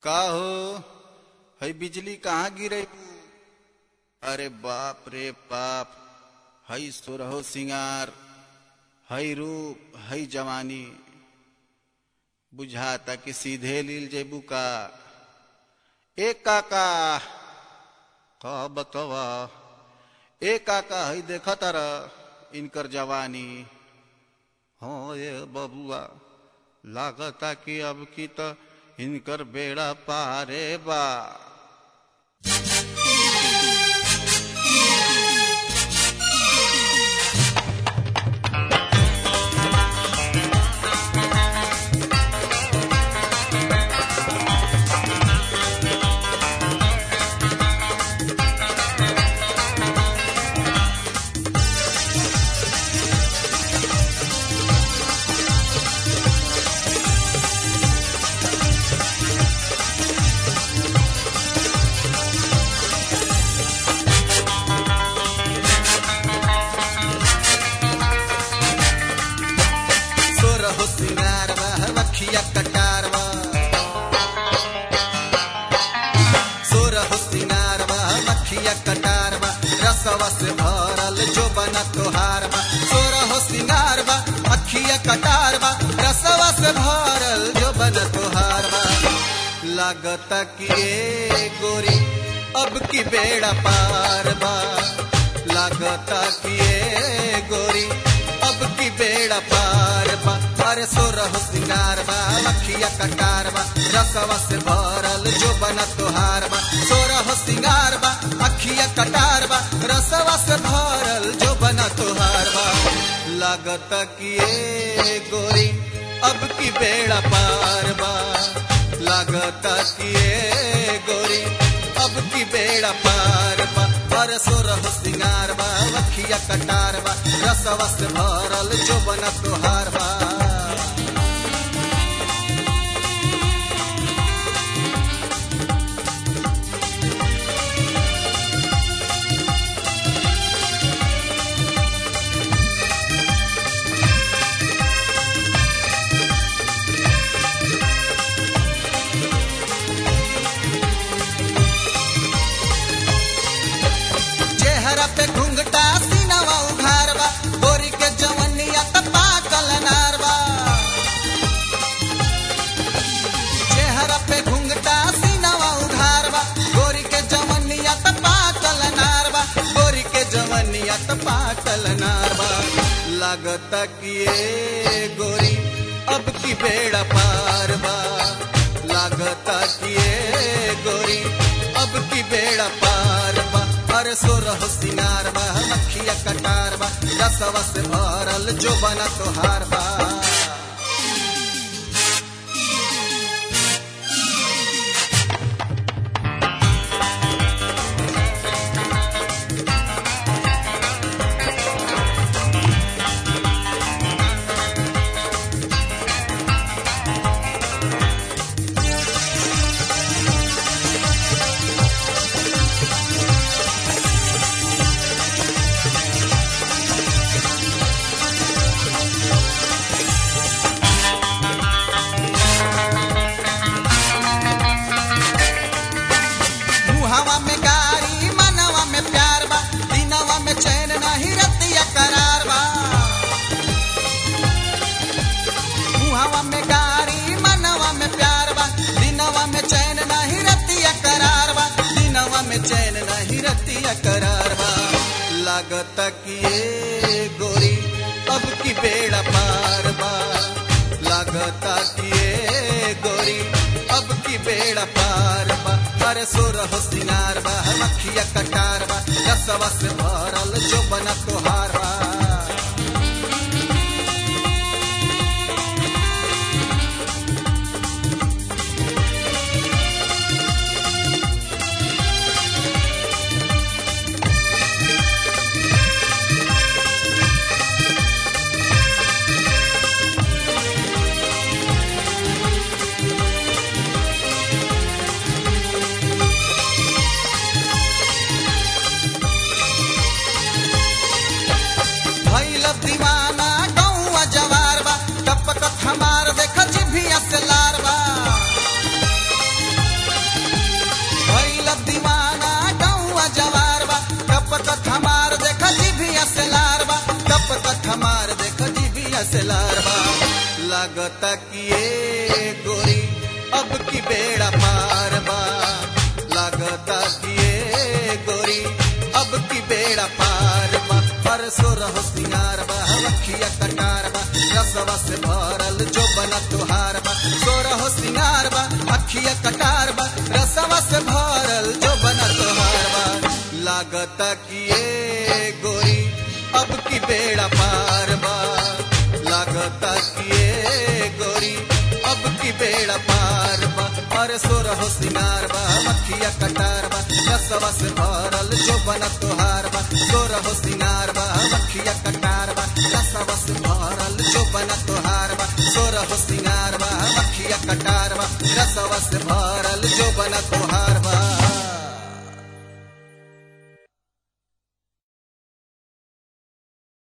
का हो हई बिजली कहाँ गिरे? अरे बाप रे बाप, हई सुरहो सिंगार, हई रूप, हई जवानी, बुझाता कि सीधे लील जेबू का। ए काका का बतवा, ए काका हई देखा तारा इनकर जवानी। हो ये बबुआ, लागता कि अब की तो इनकर बेड़ा पारे बा। रसवा से भरल जो बना तोहार बा, सोरहो सिंगार बा, अखिया कटार बा, रसवा से भरल जो बना तोहार बा। लागता कि ए गोरी अब की बेड़ा पार बा, लागता कि ए गोरी अब की बेड़ा पार बा। अरे सोरहो सिंगार बा, अखिया कटार बा, रसवा से भरल जो बना तोहार बा, सोरहो सिंगार बा, अखिया कटार बा, रसवा से भरल जो बना तोहार बा। लागता कि ए गोरी अब की बेड़ा पार बा, लागता कि ए गोरी अब की बेड़ा पार बा। अरे सोरहो सिंगार बा, अखिया कटार बा, रसवा से भरल जो बना तोहार बा। पे घुंघटा सीनावा उघार बा, गोरी के जवनिया त पाकल नार बा। चेहरा पे घुंघटा सीनावा उघार बा, गोरी के जवनिया त पाकल नार बा, गोरी के जवनिया त पाकल नार बा। लागता कि ए गोरी अब की बेड़ा पार बा, लागता कि ए गोरी अब की बेड़ा पार बा। अरे सोरहो सिंगार बा, अखिया कटार बा, रसवा से भरल जो बना तोहार बा। हवा में गारी मनवा में प्यार बा, दिनवा में चैन नहीं रतिया करार बा। हवा में गारी मनवा में प्यार बा, दिनवा में चैन नहीं रतिया करार बा, दिनवा में चैन नहीं रतिया करार बा। लागता कि ए गोरी अब की बेड़ा पार बा, लागता कि ए गोरी अब की बेड़ा पार बा। अरे सोरहो सिंगार बा, अखिया कटार बा, रसवा से भरल जो बना तोहार बा। हमार देखो जीबिया से लारवा लागता कि ये गोरी अब की बेड़ा पार बा लागता कि ये गोरी अब की बेड़ा पार बा परसो रहो सिंगार बा अखिया कटार बा रसवा से भरल जो बना तुहार बा सो रहो सिंगार बा अखिया कटार बा रसवा से भरल जो बना तुहार बा लागता कि ये गोरी अब की बेड़ा पार बा लागता कि ये गोरी अब की बेड़ा पार बा अरे सो रहो सिंगार बा मखिया कटार बा रसवा से भरल जो बना तुहार बा सो रहो सिंगार बा मखिया कटार बा रसवा से भरल जो बना तुहार बा सो रहो सिंगार बा मखिया कटार बा रसवा से भरल जो बना तुहार